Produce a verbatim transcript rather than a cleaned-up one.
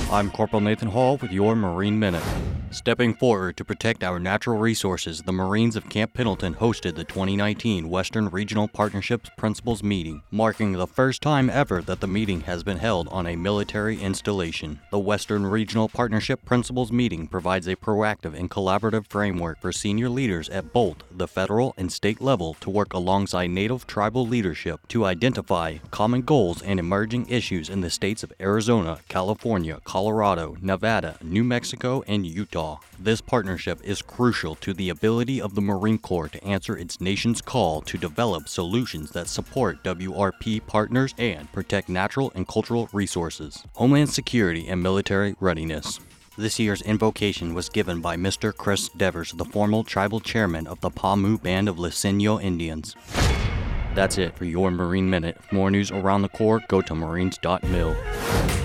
I'm Corporal Nathan Hall with your Marine Minute. Stepping forward to protect our natural resources, the Marines of Camp Pendleton hosted the twenty nineteen Western Regional Partnerships Principals Meeting, marking the first time ever that the meeting has been held on a military installation. The Western Regional Partnership Principals Meeting provides a proactive and collaborative framework for senior leaders at both the federal and state level to work alongside Native tribal leadership to identify common goals and emerging issues in the states of Arizona, California, Colorado, Nevada, New Mexico, and Utah. This partnership is crucial to the ability of the Marine Corps to answer its nation's call to develop solutions that support W R P partners and protect natural and cultural resources, homeland security, and military readiness. This year's invocation was given by Mister Chris Devers, the former tribal chairman of the Pamu Band of Lisenyo Indians. That's it for your Marine Minute. For more news around the Corps, go to marines dot mil.